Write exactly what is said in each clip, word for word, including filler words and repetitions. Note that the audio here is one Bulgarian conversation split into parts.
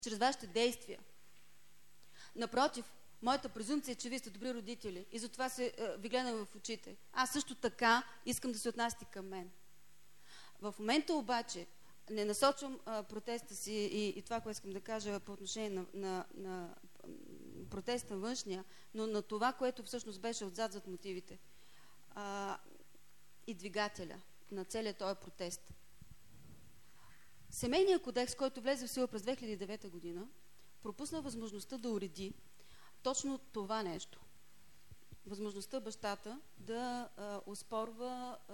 чрез вашите действия. Напротив, моята презумпция е, че вие сте добри родители и затова се, е, ви гледам в очите. Аз също така искам да се отнасяте към мен. В момента обаче не насочвам а, протеста си и, и това, което искам да кажа по отношение на, на, на протеста външния, но на това, което всъщност беше отзад зад мотивите а, и двигателя на целият този протест. Семейният кодекс, който влезе в сила през две хиляди и девета година, пропусна възможността да уреди точно това нещо. Възможността бащата да а, оспорва а,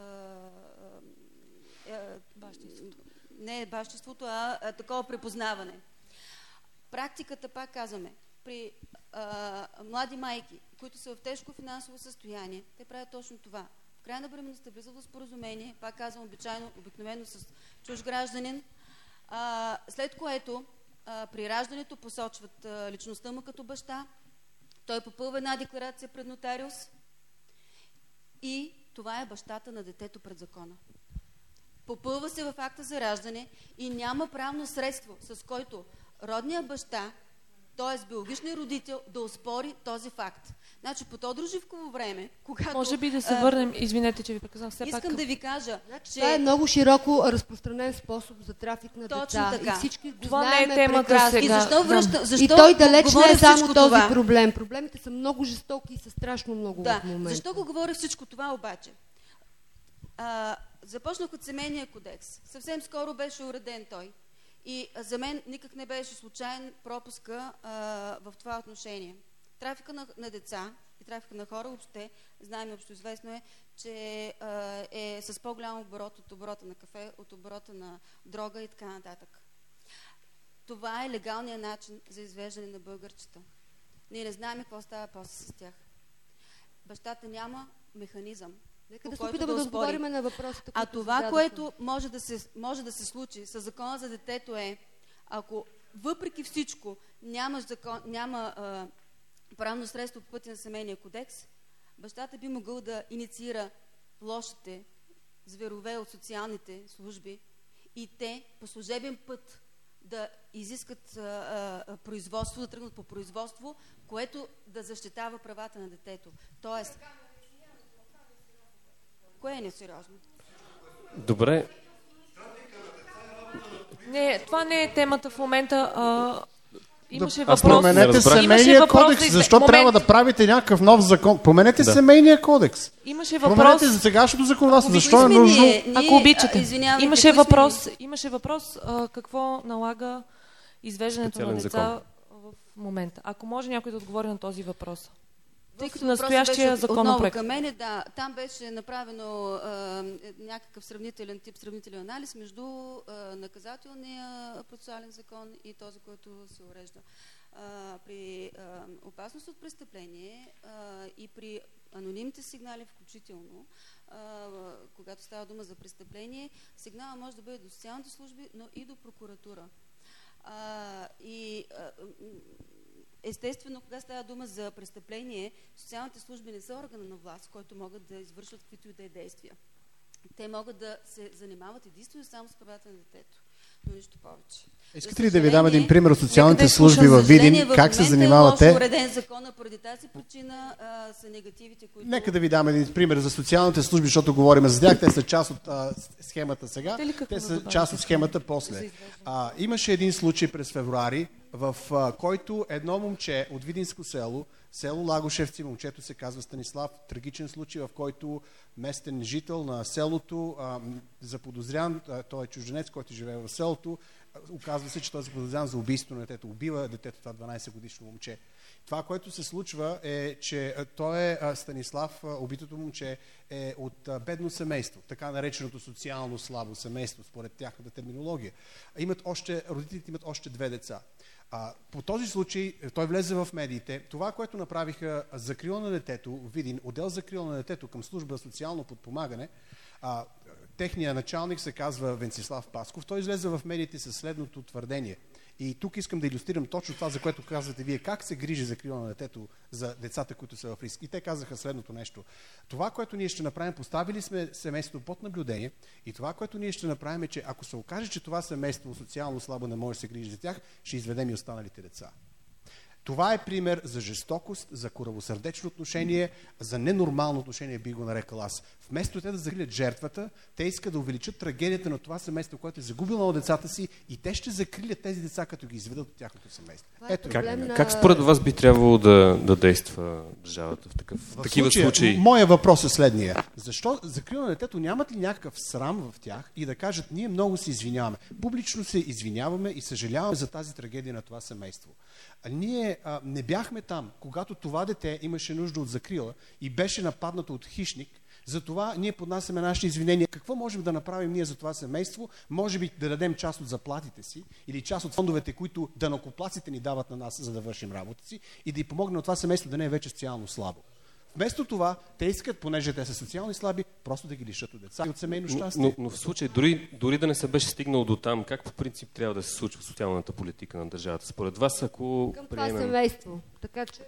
а, бащинството. Не бащинството, а, а такова препознаване. Практиката, пак казваме, при а, млади майки, които са в тежко финансово състояние, те правят точно това. В края на бременността влизат в споразумение, пак казвам, обичайно, обикновено с чуж гражданин, а, след което а, при раждането посочват а, личността му като баща, той попълва една декларация пред нотариус и това е бащата на детето пред закона. Попълва се в акта за раждане и няма правно средство, с който родният баща, т.е. биологичният родител, да оспори този факт. Значи по Тодор Живково време, когато... Може би да се върнем, извинете, че ви прекъснах все искам пак... да ви кажа, значи, че... Това е много широко разпространен способ за трафик на точно деца. така. И всички го това знаем не е темата прекрасно. сега. И защо връща... Защо и той далеч не е само този това? проблем. Проблемите са много жестоки и са страшно много да. в момента. Защо го говоря всичко това обаче? А, започнах от семейния кодекс. Съвсем скоро беше уреден той. И за мен никак не беше случайен пропуска а, в това отношение. Трафика на, на деца и трафика на хора въобще, знаем, общо известно е, че а, е с по-голям оборот от оборота на кафе, от оборота на дрога и така нататък. Това е легалният начин за извеждане на българчета. Ние не знаем какво става после с тях. Бащата няма механизъм. Нека да се опитаме да отговорим на въпросите, а това, зададохме. Което може да, се, може да се случи с закона за детето е, ако въпреки всичко няма, закон, няма а, правно средство по пътя на семейния кодекс, бащата би могъл да инициира лошите зверове от социалните служби и те по служебен път да изискат а, а, производство, да тръгнат по производство, което да защитава правата на детето. Тоест, кое е несериозно? Добре. Не, това не е темата в момента. А, имаше да, въпрос. Променете семейния въпрос кодекс. за... Защо Момент. трябва да правите някакъв нов закон? Променете да. семейния кодекс. Имаше въпрос. Променете за сегашното законодателство. Защо е нужно? Ние, Ако обичате. Извинявайте, имаше въпрос, имаше въпрос а, какво налага извеждането специален на деца закон в момента. Ако може някой да отговори на този въпрос. Тъй като настоящия законопроект. Към мене, да, там беше направено а, някакъв сравнителен тип, сравнителен анализ между а, наказателния процесуален закон и този, който се урежда. А, при а, опасност от престъпление а, и при анонимните сигнали включително, а, когато става дума за престъпление, сигнала може да бъде до социалните служби, но и до прокуратура. А, и а, естествено, кога става дума за престъпление, социалните служби не са органа на власт, който могат да извършват каквито и да е действия. Те могат да се занимават единствено само с правата на детето, но нищо повече. Искате ли да ви дам един пример от социалните служби във Видин, как се занимават те? В момента е лошо уреден закона, поради тази причина а, са негативите, които... Нека да ви дам един пример за социалните служби, защото говорим за тях. Те са част от а, схемата сега, те са част от схемата после. А, имаше един случай през февруари, в а, който едно момче от Видинско село, село Лагошевци, момчето се казва Станислав, трагичен случай, в който местен жител на селото, а, заподозрян, а, той е чужденец, който живее в селото, оказва се, че той е заподозрян за убийство на детето. Убива детето, това дванайсет годишно момче. Това, което се случва е, че той е Станислав, убитото момче, е от бедно семейство, така нареченото социално слабо семейство, според тяхната терминология. Имат още, родителите имат още две деца. А, по този случай той влезе в медиите. Това, което направиха закрила на детето, Видин, отдел закрила на детето към служба социално подпомагане, а, техният началник се казва Венцислав Пасков. Той излезе в медиите със следното твърдение. И тук искам да илюстрирам точно това, за което казвате вие, как се грижи закрила на детето за децата, които са в риск. И те казаха следното нещо. Това, което ние ще направим, поставили сме семейството под наблюдение и това, което ние ще направим е, че ако се окаже, че това семейство социално слабо не може да се грижи за тях, ще изведем и останалите деца. Това е пример за жестокост, за коравосърдечно отношение, за ненормално отношение, би го нарекал аз. Вместо те да закрилят жертвата, те искат да увеличат трагедията на това семейство, което е загубило на децата си, и те ще закрилят тези деца, като ги изведат от тяхното семейство. Ето, как, на... как според вас би трябвало да, да действа държавата в, такъв, в такива случая, случаи? Моя въпрос е следния. Защо закрила на детето нямат ли някакъв срам в тях и да кажат, ние много се извиняваме. Публично се извиняваме и съжаляваме за тази трагедия на това семейство. А ние а, не бяхме там, когато това дете имаше нужда от закрила и беше нападнато от хищник. Затова ние поднасяме нашите извинения. Какво можем да направим ние за това семейство? Може би да дадем част от заплатите си или част от фондовете, които данъкоплатците ни дават на нас, за да вършим работа си, и да й помогнем на това семейство да не е вече социално слабо. Вместо това, те искат, понеже те са социални слаби, просто да ги лишат от деца и от семейно щастие. Но, но, но в случай, дори, дори да не се беше стигнал до там, как по принцип трябва да се случва социалната политика на държавата? Според вас, ако към приемем... това семейство. Така че...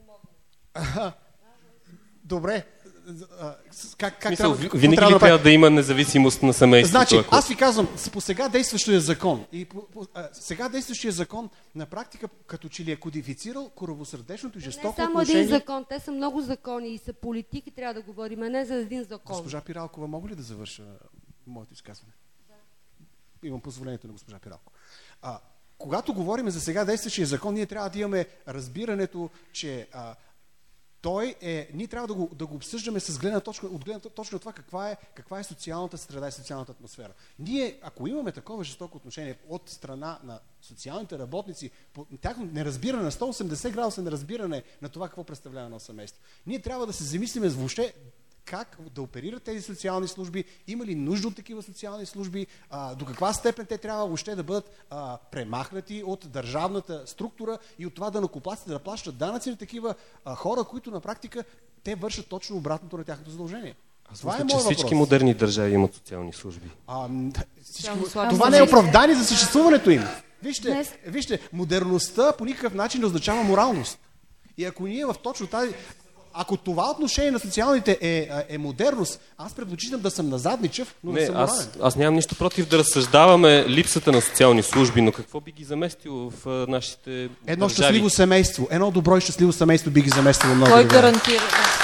Добре. Как, как Смисъл, трябва, винаги трябва ли да... трябва да има независимост на семейството? Значи, ако... аз ви казвам, по сега действащия закон, и по, по, а, сега действащия закон на практика като че ли е кодифицирал коравосърдечното и жестоко отношение. Не само отношение... един закон, те са много закони и са политики, трябва да говорим, а не за един закон. Госпожа Пиралкова, мога ли да завърша моето изказване? Да. Имам позволението на госпожа Пиралкова. А, когато говорим за сега действащия закон, ние трябва да имаме разбирането, че а, той е, ние трябва да го, да го обсъждаме с гледна точка, от гледна точка на това каква е, каква е социалната среда и социалната атмосфера. Ние, ако имаме такова жестоко отношение от страна на социалните работници, по тяхно неразбиране, на сто и осемдесет градуса неразбиране на това какво представлява едно семейство, ние трябва да се замислиме въобще как да оперират тези социални служби, има ли нужда от такива социални служби, а, до каква степен те трябва въобще да бъдат а, премахнати от държавната структура и от това данъкоплатците да плащат данъци на такива а, хора, които на практика те вършат точно обратното на тяхното задължение. Аз мисля, че всички въпрос. Модерни държави имат социални служби. А, всички... Това не е оправдание за съществуването им. Вижте, Днес... вижте, модерността по никакъв начин не означава моралност. И ако ние в точно тази... Ако това отношение на социалните е, е модерност, аз предпочитам да съм назадничев, но не, да съм морален. Аз, аз нямам нищо против да разсъждаваме липсата на социални служби, но какво би ги заместило в а, нашите Едно държави? щастливо семейство, едно добро и щастливо семейство би ги заместило много. Кой гарантира?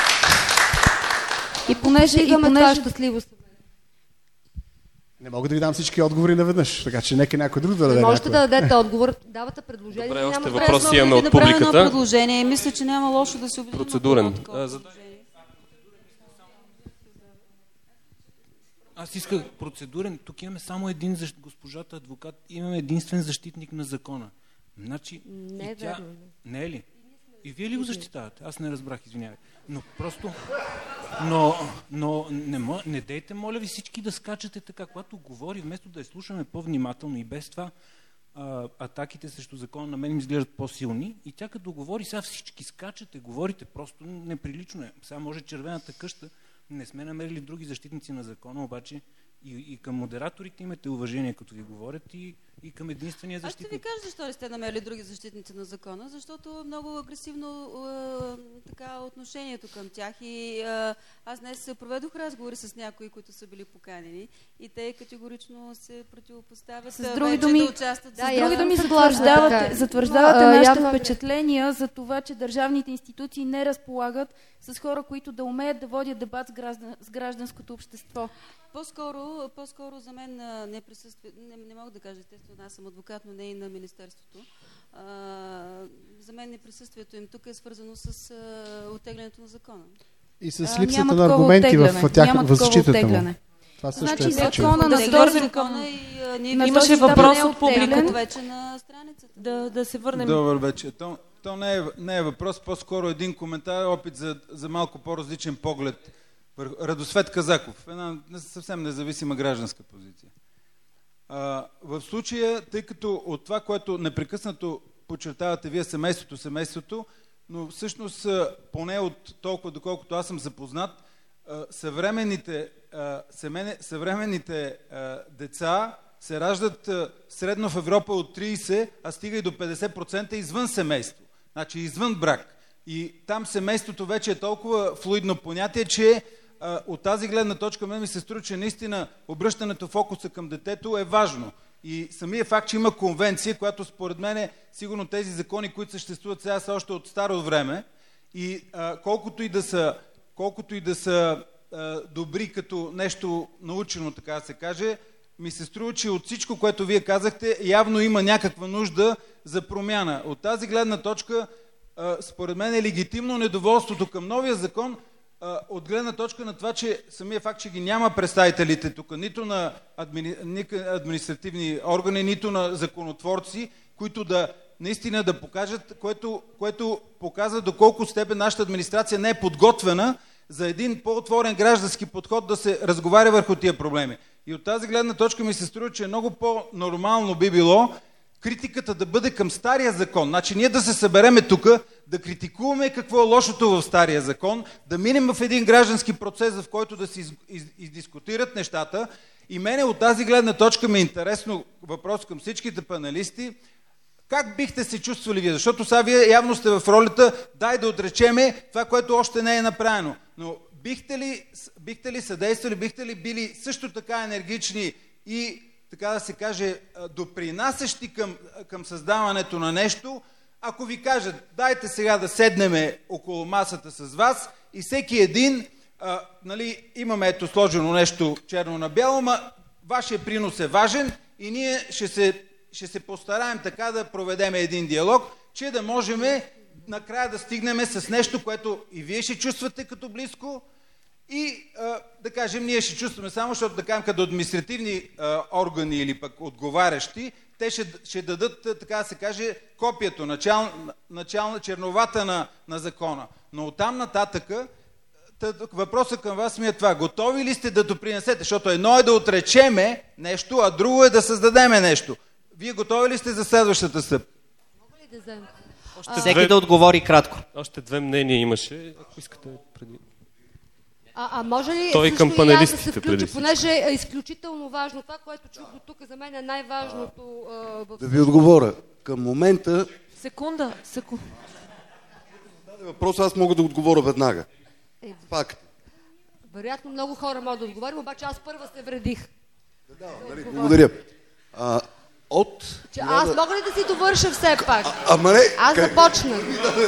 И понеже имаме това щастливо семейство. Не мога да ви дам всички отговори наведнъж, така че нека някой друг да даде. Можете да дадете отговор, давате предложение. Добре, още няма въпроси имаме да от публиката. Да предложение и мисля, че няма лошо да се обидим. Процедурен. Аз исках процедурен. Тук имаме само един защ... госпожата адвокат, имаме единствен защитник на закона. Значи, не е тя... верно. Не е ли? И вие ли го защитавате? Аз не разбрах, извинявай. Но просто... Но, но не, мо... не дейте, моля ви, всички да скачате така. Когато говори, вместо да я слушаме по-внимателно и без това, а, атаките срещу закона на мен им изглеждат по-силни. И тя като говори, сега всички скачате, говорите, просто неприлично е. Сега може червената къща, не сме намерили други защитници на закона, обаче и, и към модераторите имате уважение, като ви говорят, и, и към единствения защитник. Аз ще ви кажа защо ли сте намерили други защитници на закона, защото много агресивно е, така, отношението към тях и е, аз днес проведох разговори с някои, които са били поканени и те категорично се противопоставят с други думи, да участват. Да, с други думи затвърждавате, затвърждавате а, нашите явно... впечатления за това, че държавните институции не разполагат с хора, които да умеят да водят дебат с, граждан, с гражданското общество. По-скоро, по-скоро за мен не присъства, не, не мога да кажа, естествено, аз съм адвокат, но не и на Министерството. А, за мен неприсъствието им тук е свързано с а, оттеглянето на закона. И с липсата на аргументи в тях, в защитата му. Това също значи, е закона на този закона и а, ние имаше въпрос от публиката вече на страницата. Да, да се върнем. Добър вече. То, то не, е, не е въпрос, по-скоро един коментар, опит за, за малко по-различен поглед. Радосвет Казаков, една съвсем независима гражданска позиция. А, в случая, тъй като от това, което непрекъснато подчертавате вие, семейството, семейството, но всъщност поне от толкова, доколкото аз съм запознат, съвременните, съвременните деца се раждат средно в Европа от трийсет, а стига и до петдесет процента извън семейство. Значи извън брак. И там семейството вече е толкова флуидно понятие, че а, от тази гледна точка мен ми се струва, че наистина обръщането фокуса към детето е важно. И самия факт, че има конвенция, която според мен е сигурно тези закони, които съществуват сега са още от старо време, и а, колкото и да са, колкото и да са а, добри като нещо научено, така да се каже, ми се струва, че от всичко, което вие казахте, явно има някаква нужда за промяна. От тази гледна точка, а, според мен е легитимно недоволството към новия закон, а, от гледна точка на това, че самия факт, че ги няма представителите тук, нито на админи... административни органи, нито на законотворци, които да наистина да покажат, което, което показва доколко степен нашата администрация не е подготвена за един по-отворен граждански подход да се разговаря върху тия проблеми. И от тази гледна точка ми се струва, че е много по-нормално би било критиката да бъде към стария закон. Значи ние да се събереме тук, да критикуваме какво е лошото в стария закон, да минем в един граждански процес, в който да се из, из, издискутират нещата. И мене от тази гледна точка ми е интересно въпрос към всичките паналисти. Как бихте се чувствали вие? Защото сега вие явно сте в ролята, дай да отречеме това, което още не е направено. Но бихте ли, бихте ли съдействали, бихте ли били също така енергични и, така да се каже, допринасящи към, към създаването на нещо, ако ви кажат, дайте сега да седнеме около масата с вас и всеки един, а, нали, имаме ето сложено нещо черно на бяло, ма вашия принос е важен и ние ще се, ще се постараем така да проведем един диалог, че да можем накрая да стигнем с нещо, което и вие ще чувствате като близко, и а, да кажем, ние ще чувстваме само, защото да кажем като административни а, органи или пък отговарящи, те ще, ще дадат, така да се каже, копието, начал, начална черновата на, на закона. Но оттам нататъка, въпросът към вас ми е това. Готови ли сте да допринесете? Защото едно е да отречеме нещо, а друго е да създадеме нещо. Вие готови ли сте за следващата стъпка? Мога ли да взема? Още Всеки две... да отговори кратко. Още две мнения имаше, ако искате преди. А, а може ли Той също към и аз да се преди включа, понеже е изключително важно. Това, което чух до тук, за мен е най-важното. А, в... Да ви отговоря. Към момента... Секунда, секунда. Въпрос, аз мога да отговоря веднага. Е, Факт. Вероятно много хора могат да отговорим, обаче аз първа се вредих. Да, да, нали, благодаря. А, от... Че, аз мога ли да си довърша все пак? А, ама не... Аз как... започнах.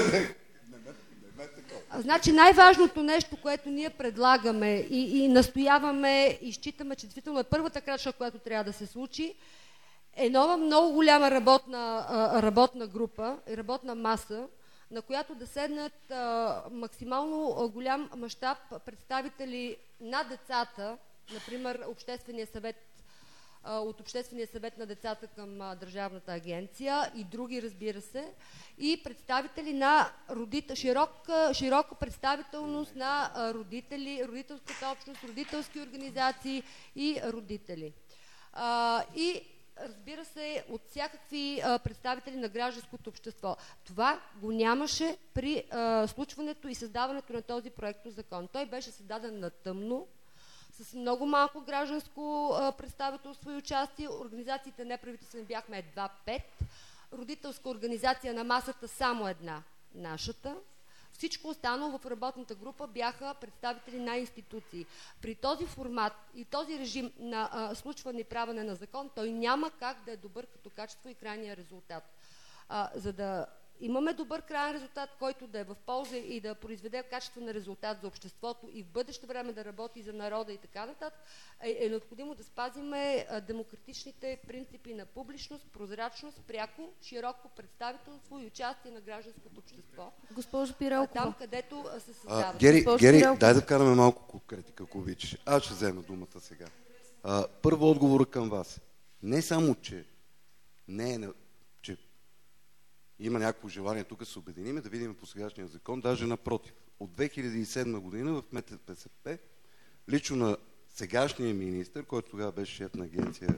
Значи най-важното нещо, което ние предлагаме и, и настояваме и считаме, че действително е първата крачка, която трябва да се случи, е нова много голяма работна, работна група и работна маса, на която да седнат а, максимално голям мащаб представители на децата, например Обществения съвет, а, от Обществения съвет на децата към а, Държавната агенция и други, разбира се, и представители на родител, широк, широка представителност на а, родители, родителската общност, родителски организации и родители. А, и разбира се, от всякакви а, представители на гражданското общество. Това го нямаше при а, случването и създаването на този проектозакон. Той беше създаден на тъмно, с много малко гражданско а, представителство и участие. Организациите неправителствени бяхме едва пет. Родителска организация на масата само една, нашата. Всичко останало в работната група бяха представители на институции. При този формат и този режим на а, случване и правене на закон, той няма как да е добър като качество и крайния резултат. А, за да имаме добър крайен резултат, който да е в полза и да произведе качествен резултат за обществото и в бъдеще време да работи за народа и така нататък, е, е необходимо да спазиме а, демократичните принципи на публичност, прозрачност, пряко, широко представителство и участие на гражданското общество. Госпожо Пиралкова. Там, където а, се създава. А, Гери, Гери дай да караме малко конкретика, ако обичаш. Аз ще взема думата сега. А, първо отговора към вас. Не само, че не е... че има някакво желание тук да се обединиме, да видим по сегашния закон, даже напротив. От две хиляди и седма година в МТПСП, лично на сегашния министър, който тогава беше шеф на агенция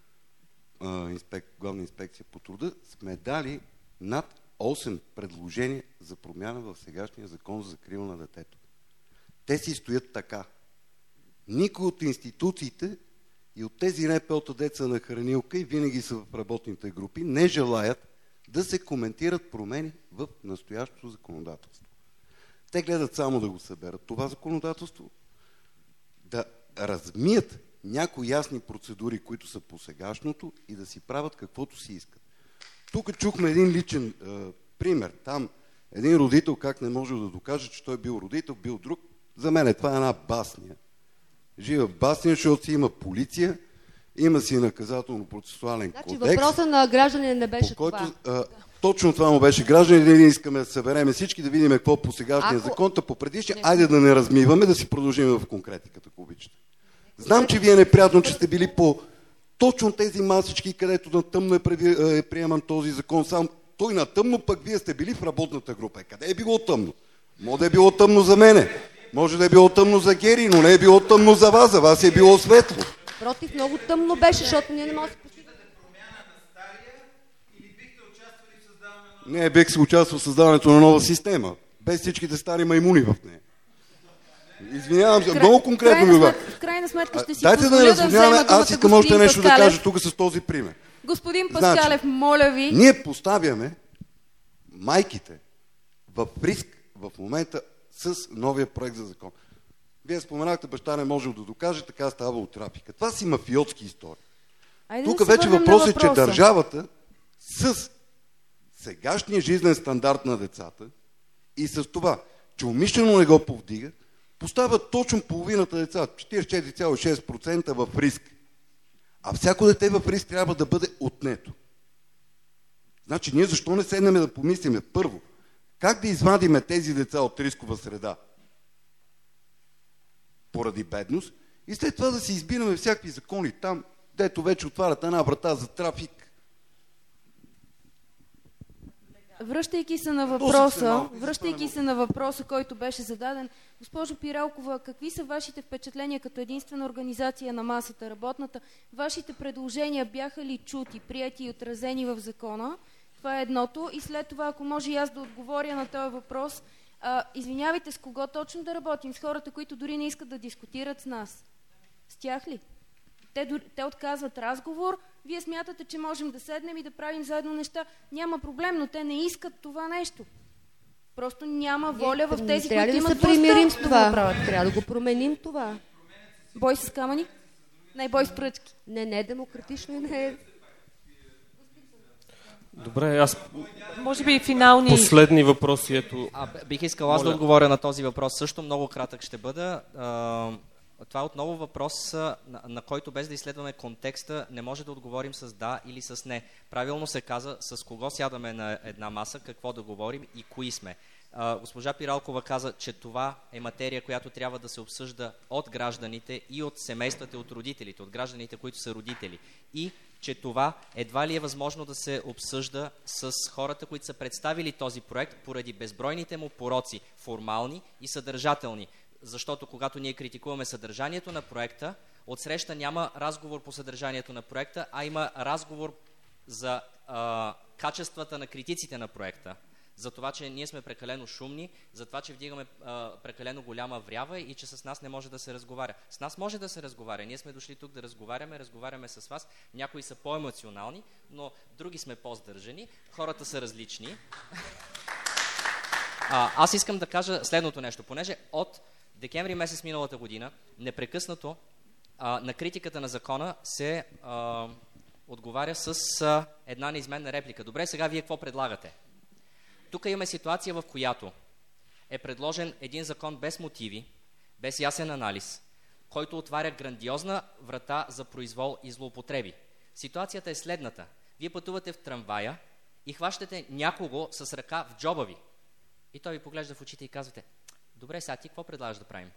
а, инспек, главна инспекция по труда, сме дали над осем предложения за промяна в сегашния закон за закрила на детето. Те си стоят така. Никой от институциите и от тези Н П О-та деца на хранилка и винаги са в работните групи, не желаят да се коментират промени в настоящото законодателство. Те гледат само да го съберат това законодателство, да размият някои ясни процедури, които са по сегашното и да си правят каквото си искат. Тук чухме един личен е, пример. Там един родител как не може да докаже, че той бил родител, бил друг. За мен е това една басня. Жива басня, защото си има полиция, има си наказателно-процесуален значи, кодекс. Въпросът на гражданин не беше който, това. А, точно това му беше. Гражданин, ние искаме да събереме всички, да видим какво по сегашния Ако... закон, та по предишния. Айде да не размиваме, да си продължим в конкретиката, ако обичате. Знам, че ви е неприятно, че сте били по точно тези масички, където на тъмно е, преви... е приеман този закон. Сам той на тъмно, пък вие сте били в работната група. Къде е било тъмно? Може да е било тъмно за мене. Може да е било тъмно за Гери, но не е било тъмно за вас. За вас е било светло. Против, много тъмно беше, защото ние не можем да постигнем. Не, бих се участвал в създаването на нова система. Без всичките стари маймуни в нея. Извинявам се, много конкретно ви говоря. В крайна сметка ще си дайте да не разводняваме, аз искам още нещо да кажа тук с този пример. Господин Паскалев, значи, моля ви. Ние поставяме майките в риск в момента с новия проект за закон. Вие споменахте, баща не можел да докаже, така става от трафика. Това си мафиотски истории. Тук да вече въпрос е, че държавата с сегашния жизнен стандарт на децата и с това, че умишлено не го повдига, поставят точно половината деца, четиридесет и четири цяло и шест процента в риск. А всяко дете в риск трябва да бъде отнето. Значи ние защо не седнем да помислиме първо, как да извадиме тези деца от рискова среда поради бедност и след това да си избираме всякакви закони там, дето вече отварят една врата за трафик. Връщайки се на въпроса, връщайки се на въпроса, който беше зададен, госпожо Пиралкова, какви са вашите впечатления като единствена организация на масата, работната? Вашите предложения бяха ли чути, прияти и отразени в закона? Това е едното. И след това, ако може и аз да отговоря на този въпрос, а, извинявайте, с кого точно да работим? С хората, които дори не искат да дискутират с нас? С тях ли? Те, те отказват разговор, вие смятате, че можем да седнем и да правим заедно неща. Няма проблем, но те не искат това нещо. Просто няма воля в тези, трябва които да имат се примирим с това. Да трябва да го променим това. Бой с камъни? Не, бой с пръчки. Не, не е демократично и не е... Добре, аз... Може би финални... Последни въпроси, ето... А, бих искал аз да отговоря на този въпрос. Също много кратък ще бъда. Това е отново въпрос, на, на който без да изследваме контекста, не може да отговорим с да или с не. Правилно се каза с кого сядаме на една маса, какво да говорим и кои сме. А, госпожа Пиралкова каза, че това е материя, която трябва да се обсъжда от гражданите и от семействата, от родителите, от гражданите, които са родители. И че това едва ли е възможно да се обсъжда с хората, които са представили този проект, поради безбройните му пороци, формални и съдържателни. Защото когато ние критикуваме съдържанието на проекта, отсреща няма разговор по съдържанието на проекта, а има разговор за а, качествата на критиците на проекта. За това, че ние сме прекалено шумни, за това, че вдигаме а, прекалено голяма врява и че с нас не може да се разговаря. С нас може да се разговаря. Ние сме дошли тук да разговаряме, разговаряме с вас. Някои са по-емоционални, но други сме по-здържани. Хората са различни. А, аз искам да кажа следното нещо. Понеже от декември месец миналата година непрекъснато а, на критиката на закона се а, отговаря с а, една неизменна реплика. Добре, сега вие какво предлагате? Тук имаме ситуация, в която е предложен един закон без мотиви, без ясен анализ, който отваря грандиозна врата за произвол и злоупотреби. Ситуацията е следната. Вие пътувате в трамвая и хващате някого с ръка в джоба ви. И той ви поглежда в очите и казвате: добре, сега ти какво предлагаш да правим?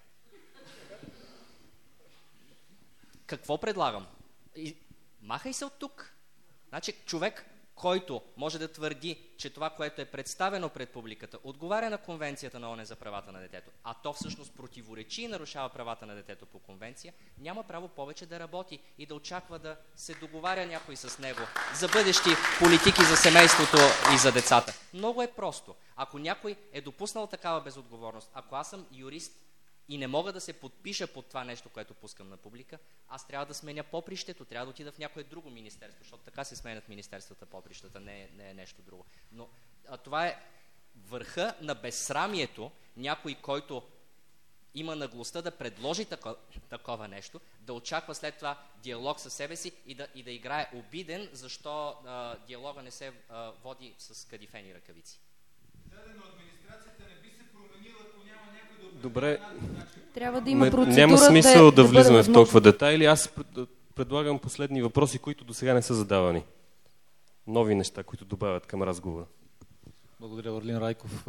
Какво предлагам? И... Махай се от тук. Значи човек, който може да твърди, че това, което е представено пред публиката, отговаря на Конвенцията на ООН за правата на детето, а то всъщност противоречи и нарушава правата на детето по конвенция, няма право повече да работи и да очаква да се договаря някой с него за бъдещи политики за семейството и за децата. Много е просто. Ако някой е допуснал такава безотговорност, ако аз съм юрист и не мога да се подпиша под това нещо, което пускам на публика, аз трябва да сменя попрището, трябва да отида в някое друго министерство, защото така се сменят министерствата, поприщата, не, не е нещо друго. Но а, това е върха на безсрамието, някой, който има наглостта да предложи тако, такова нещо, да очаква след това диалог със себе си и да, и да играе обиден, защо а, диалога не се а, води с кадифени ръкавици. Администрацията не би се променила, ако няма някой да... Добре. Трябва да има процедура. Няма смисъл да, да, да влизаме да в толкова детайли. Аз предлагам последни въпроси, които до сега не са задавани. Нови неща, които добавят към разговора. Благодаря, Орлин Райков.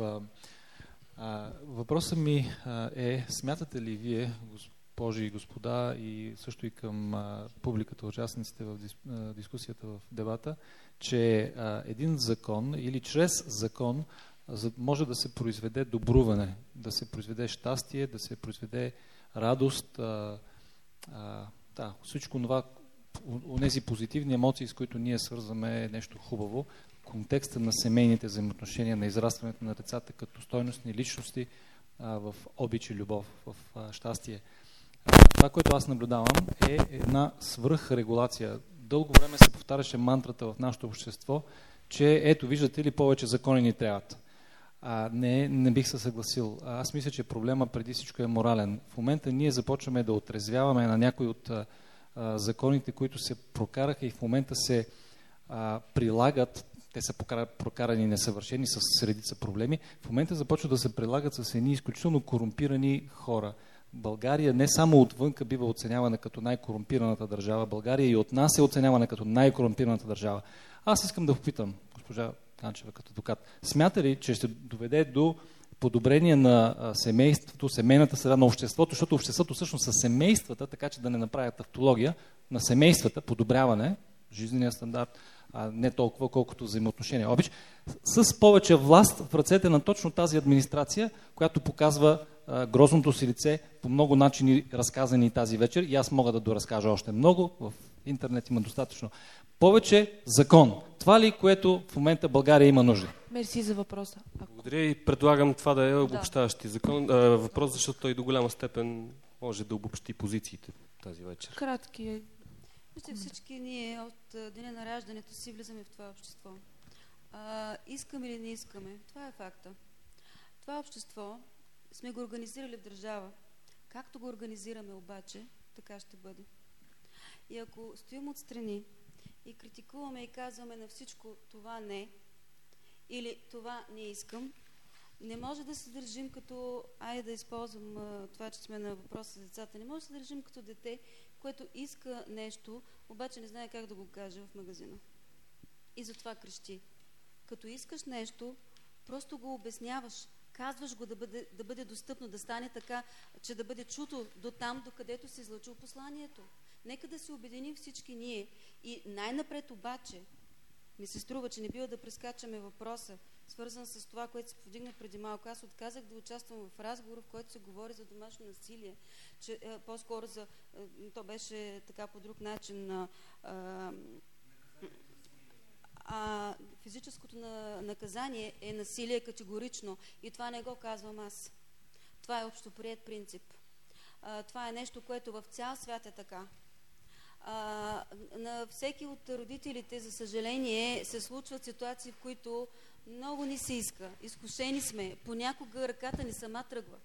А, въпросът ми а, е, смятате ли вие, госпожи и господа, и също и към а, публиката, участниците в дис, а, дискусията в дебата, че а, един закон или чрез закон за, може да се произведе добруване, да се произведе щастие, да се произведе радост, а, а, да, всичко това, онези позитивни емоции, с които ние свързваме, е нещо хубаво. Контекста на семейните взаимоотношения, на израстването на децата като стойностни личности а, в обич и любов, в а, щастие. А, това, което аз наблюдавам, е една свръхрегулация. Дълго време се повтаряше мантрата в нашето общество, че ето, виждате ли, повече закони ни трябват. А, не, не бих се съгласил. А, аз мисля, че проблема преди всичко е морален. В момента ние започваме да отрезвяваме на някои от а, а, законите, които се прокараха и в момента се а, прилагат. Те са прокарани несъвършени с редица проблеми. В момента започват да се прилагат с едни изключително корумпирани хора. България не само отвънка бива оценявана като най-корумпираната държава, България и от нас е оценявана като най-корумпираната държава. Аз искам да попитам, госпожа Ганчева като адвокат, смята ли, че ще доведе до подобрение на семейството, семейната среда на обществото, защото обществото всъщност са семействата, така че да не направят автология на семействата, подобряване, жизнения стандарт, а не толкова, колкото взаимоотношения. Обич, с повече власт в ръцете на точно тази администрация, която показва а, грозното си лице по много начини, разказани тази вечер, и аз мога да доразкажа още много, в интернет има достатъчно. Повече закон. Това ли, което в момента България има нужда? Мерси за въпроса. Ако... Благодаря и предлагам това да е обобщаващи закон, а, въпрос, защото той до голяма степен може да обобщи позициите тази вечер. Кратки е. Вижте, всички ние от деня на раждането си влизаме в това общество. А, искаме или не искаме, това е факта. Това общество сме го организирали в държава. Както го организираме обаче, така ще бъде. И ако стоим отстрани и критикуваме и казваме на всичко това не, или това не искам, не може да се държим като, айде да използвам а, това, че сме на въпроса за децата, не може да се държим като дете, което иска нещо, обаче не знае как да го каже в магазина. И затова крещи. Като искаш нещо, просто го обясняваш, казваш го да бъде, да бъде достъпно, да стане така, че да бъде чуто до там, докъдето си излъчил посланието. Нека да се обединим всички ние. И най-напред обаче, ми се струва, че не бива да прескачаме въпроса, свързан с това, което се повдигна преди малко. Аз отказах да участвам в разговор, в който се говори за домашно насилие. Че, е, по-скоро за... Е, то беше така по друг начин на... Е, а, физическото на, наказание е насилие категорично. И това не го казвам аз. Това е общоприет принцип. А, това е нещо, което в цял свят е така. А, на всеки от родителите, за съжаление, се случват ситуации, в които много ни се иска. Изкушени сме. Понякога ръката ни сама тръгва.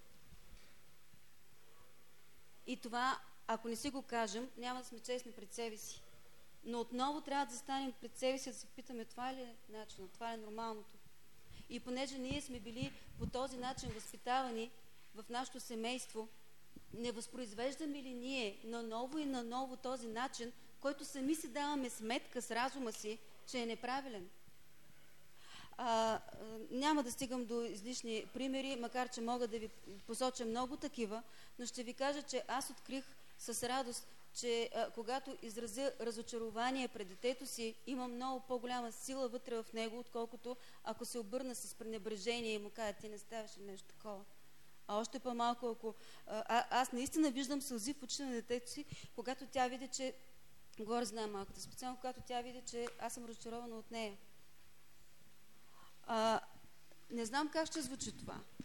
И това, ако не си го кажем, няма да сме честни пред себе си. Но отново трябва да застанем пред себе си, да се питаме, това ли е начинът, това ли е нормалното. И понеже ние сме били по този начин възпитавани в нашето семейство, не възпроизвеждаме ли ние наново и наново този начин, който сами си даваме сметка с разума си, че е неправилен? А, а, няма да стигам до излишни примери, макар че мога да ви посоча много такива, но ще ви кажа, че аз открих с радост, че а, когато изразя разочарование пред детето си, има много по-голяма сила вътре в него, отколкото ако се обърна с пренебрежение и му кажа, ти не ставаш нещо такова. А още по-малко, ако... А, аз наистина виждам сълзи в очите на детето си, когато тя види, че... Говоря за най-малката, специално когато тя види, че аз съм разочарована от нея. А, не знам как ще звучи това,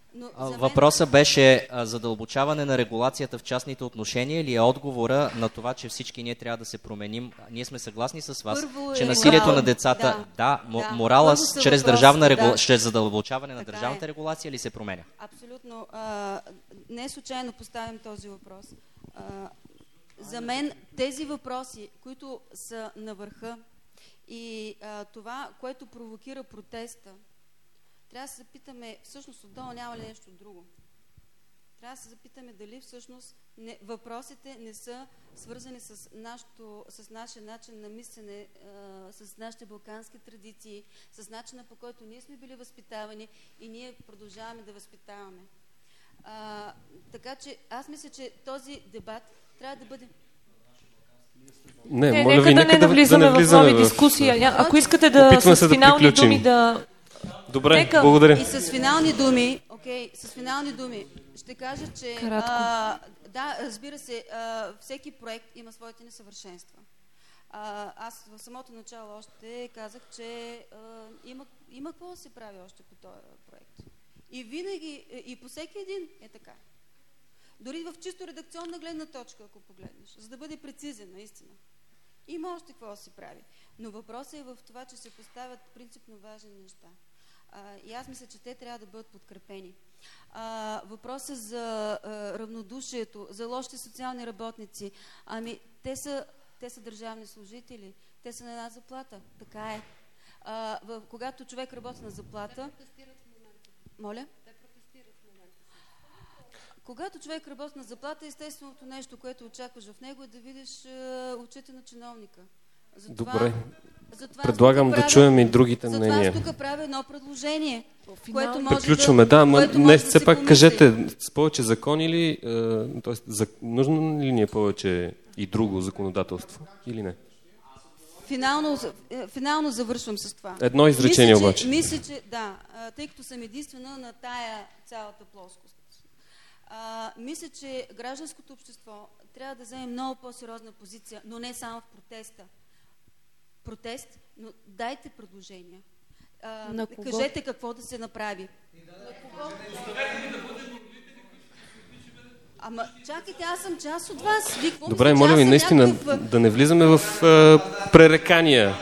Но А, за мен... Въпросът беше а, задълбочаване на регулацията в частните отношения или е отговора на това, че всички ние трябва да се променим? Ние сме съгласни с вас, Първо че е насилието морал. на децата, да, Да, да. морала Първо са чрез, въпроси, държавна регула... да. чрез задълбочаване на Така държавната е. регулация ли се променя? Абсолютно. А, не случайно поставям този въпрос. А, за мен тези въпроси, които са на върха и а, това, което провокира протеста, трябва да се запитаме, всъщност отдолу няма ли нещо друго? Трябва да се запитаме дали всъщност не, въпросите не са свързани с, нашото, с нашия начин на мислене, а, с нашите балкански традиции, с начина, по който ние сме били възпитавани и ние продължаваме да възпитаваме. А, така че аз мисля, че този дебат трябва да бъде... Не, не, моля нека ви, да нека не да, навлизаме да не в нови в... дискусии. Ако искате да с да финални приключим. думи да... Добре, Нека... благодаря. И с финални думи, окей, с финални думи ще кажа, че а, да, разбира се, а, всеки проект има своите несъвършенства. А, аз в самото начало още казах, че а, има, има какво да се прави още по този проект. И винаги, и по всеки един е така. Дори в чисто редакционна гледна точка, ако погледнеш, за да бъде прецизен, наистина. Има още какво да се прави. Но въпросът е в това, че се поставят принципно важни неща. А, и аз мисля, че те трябва да бъдат подкрепени. А, въпросът за а, равнодушието, за лошите социални работници, ами те са, те са държавни служители, те са на една заплата, така е. А, в, когато човек работи на заплата... Моля? Когато човек работи на заплата, естественото нещо, което очакваш в него, е да видиш е, очите на чиновника. Затова, Добре. затова Предлагам да правя, чуем и другите затова мнения. Затова тук правя едно предложение, което може Приключваме, да, да, но което не, може все да пак помисли. кажете, с повече закони ли, е, т.е. за, нужно ли ни е повече и друго законодателство или не? Финално, финално завършвам с това. Едно изречение мисля, обаче. Че, мисля, че да, тъй като съм единствена на тая цялата плоскост. А, мисля, че гражданското общество трябва да вземе много по-сериозна позиция, но не само в протеста. Протест, но дайте предложения. А, на кого? Кажете какво да се направи. На кого? Ама чакайте, аз съм част от вас. Ви, Добре, моля ви, наистина някакъв... да не влизаме в е, пререкания.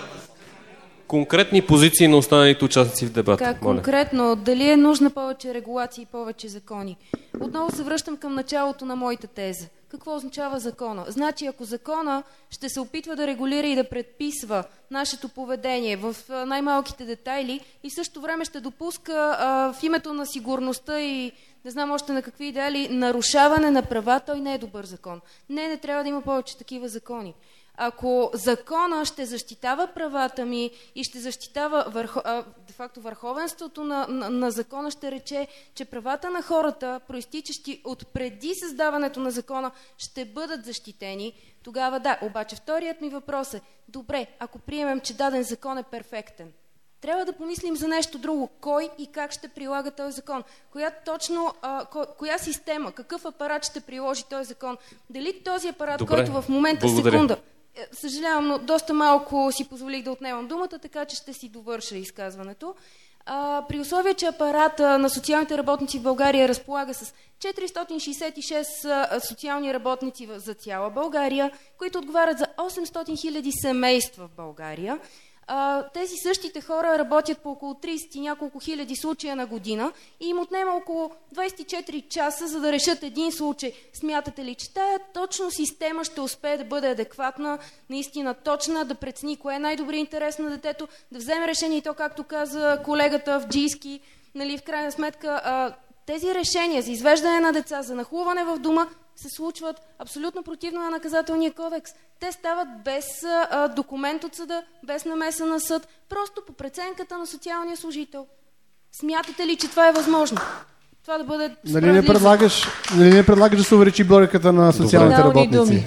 Конкретни позиции на останалите участници в дебата. Как моля. конкретно? Дали е нужна повече регулации и повече закони? Отново се връщам към началото на моята теза. Какво означава закона? Значи, ако закона ще се опитва да регулира и да предписва нашето поведение в най-малките детайли и в същото време ще допуска а, в името на сигурността и не знам още на какви идеали, нарушаване на права, той не е добър закон. Не, не трябва да има повече такива закони. Ако закона ще защитава правата ми и ще защитава върхо, а, де-факто върховенството на, на, на закона, ще рече, че правата на хората, проистичащи от преди създаването на закона, ще бъдат защитени, тогава да. Обаче вторият ми въпрос е, добре, ако приемем, че даден закон е перфектен, трябва да помислим за нещо друго. Кой и как ще прилага този закон? Коя точно, а, ко, коя система, какъв апарат ще приложи този закон? Дали този апарат, добре, който в момента благодаря. секунда... Съжалявам, но доста малко си позволих да отнемам думата, така че ще си довърша изказването. А, при условие, че апарата на социалните работници в България разполага с четиристотин шейсет и шест а, социални работници за цяла България, които отговарят за осемстотин хиляди семейства в България, а, тези същите хора работят по около трийсет и няколко хиляди случая на година и им отнема около двайсет и четири часа, за да решат един случай. Смятате ли, че тая точно система ще успее да бъде адекватна, наистина точна, да прецени кое е най-добрият интерес на детето, да вземе решение и то, както каза колегата Авджийски, нали, в крайна сметка, а, тези решения за извеждане на деца, за нахлуване в дома, се случват абсолютно противно на наказателния кодекс. Те стават без а, документ от съда, без намеса на съд, просто по преценката на социалния служител. Смятате ли, че това е възможно? Това да бъде справедливо? Нали не предлагаш, нали не предлагаш да се увеличи бройката на социалните Добре. работници?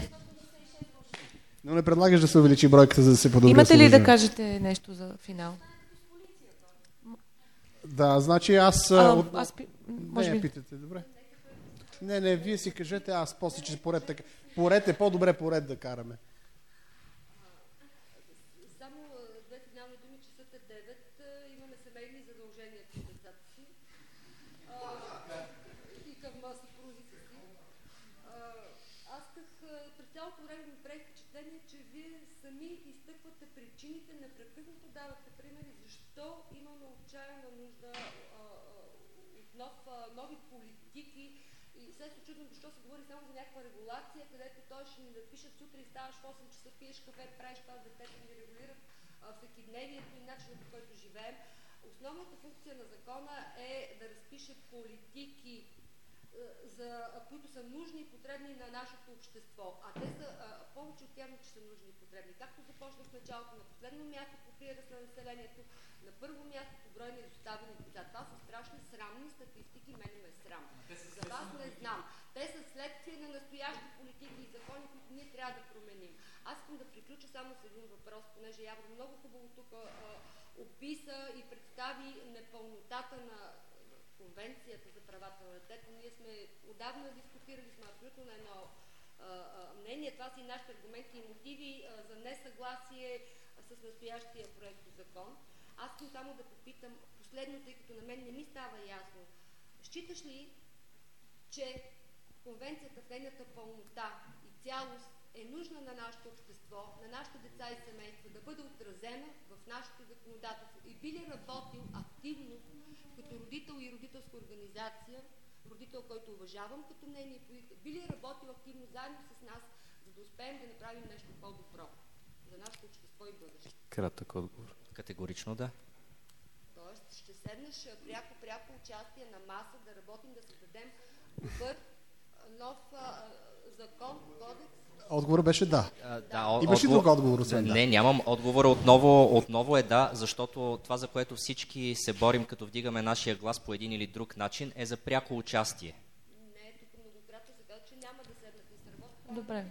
Но не предлагаш да се увеличи бройката, за да се подобри. Имате ли да кажете нещо за финал? Да, значи аз... А, от... аз пи... Може не, би. питате, добре. Не, не, вие си кажете, аз после, че поред така. Поред е по-добре поред да караме. Само две финални думи, часът е девет, имаме семейни задължения към децата си. политики. И сега се чудвам защо се говори само за някаква регулация, където той ще ни напишат сутрин, ставаш в осем часа, пиеш кафе, правиш това с детето, ни регулират всекидневието и начинът, по който живеем. Основната функция на закона е да разпише политики, за, които са нужни и потребни на нашето общество. А те са а, повече от явно, че са нужни и потребни. Както започнах в началото, на последно място по прираст на населението, на първо място по брой на изоставени деца. Това са страшни срамни статистики, мене ме е срам. За вас не знам. Те са следствие на настоящи политики и закони, които ние трябва да променим. Аз искам да приключа само с един въпрос, понеже Явор много хубаво тук а, описа и представи непълнотата на Конвенцията за правата на детето. Ние сме отдавна дискутирали, сме абсолютно на едно а, а, мнение. Това са и нашите аргументи и мотиви а, за несъгласие а, с настоящия проект закон. Аз искам само да попитам последно, тъй като на мен не ми става ясно. Считаш ли, че Конвенцията в нейната пълнота и цялост е нужна на нашето общество, на нашите деца и семейства, да бъде отразена в нашето законодателство? И би ли работил активно като родител и родителска организация, родител, който уважавам като мнение и позиция, би ли работил активно заедно с нас, за да успеем да направим нещо по-добро за нашето общество и бъдеще? Кратък отговор. Категорично да. Тоест ще седнеш пряко, пряко участие на маса, да работим, да създадем добър нов а, закон, кодекс. Отговорът беше да. А, да Имаш ли друг отговор, освен да? Не, нямам. Отговора отново, отново е да, защото това, за което всички се борим, като вдигаме нашия глас по един или друг начин, е за пряко участие. Не, тук многократно се казва, че няма да седнат и сработят. Добре.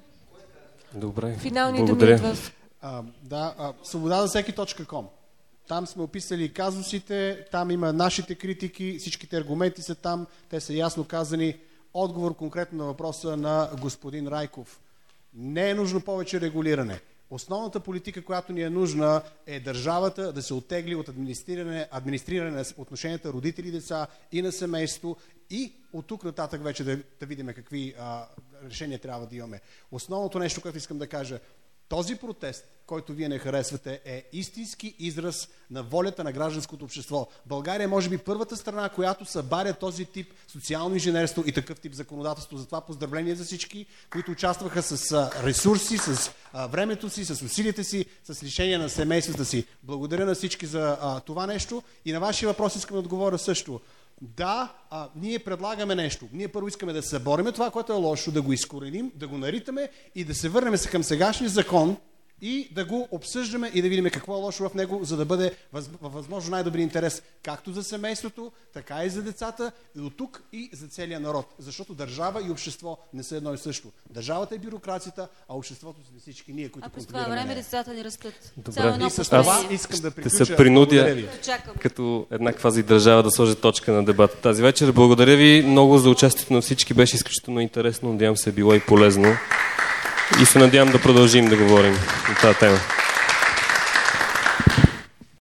Добре. Финални думи от вас. А, да, а, свобода за всеки точка ком. Там сме описали казусите, там има нашите критики, всичките аргументи са там, те са ясно казани. Отговор конкретно на въпроса на господин Райков. Не е нужно повече регулиране. Основната политика, която ни е нужна, е държавата да се оттегли от администриране, администриране на отношенията родители-деца и на семейство и от тук нататък вече да, да видим какви а, решения трябва да имаме. Основното нещо, което искам да кажа, този протест, който вие не харесвате, е истински израз на волята на гражданското общество. България е, може би, първата страна, която събаря този тип социално инженерство и такъв тип законодателство. Затова поздравление за всички, които участваха с ресурси, с времето си, с усилията си, с лишение на семействата си. Благодаря на всички за а, това нещо. И на вашия въпрос искам да отговоря също. Да, а, ние предлагаме нещо. Ние първо искаме да събориме това, което е лошо, да го изкореним, да го наритаме и да се върнем към сегашния закон и да го обсъждаме и да видим какво е лошо в него, за да бъде въз, възможно най-добри интерес както за семейството, така и за децата, и от тук и за целия народ. Защото държава и общество не са едно и също. Държавата е бюрокрацията, а обществото са всички ние, които контролираме. А през това време децата ни растат. Добре. И с това искам да приключа. Ще се принудя като една квази държава да сложа точка на дебата тази вечер. Благодаря ви много за участието на всички. Беше изключително интересно. Надявам се, било и полезно. И се надявам да продължим да говорим на тази тема.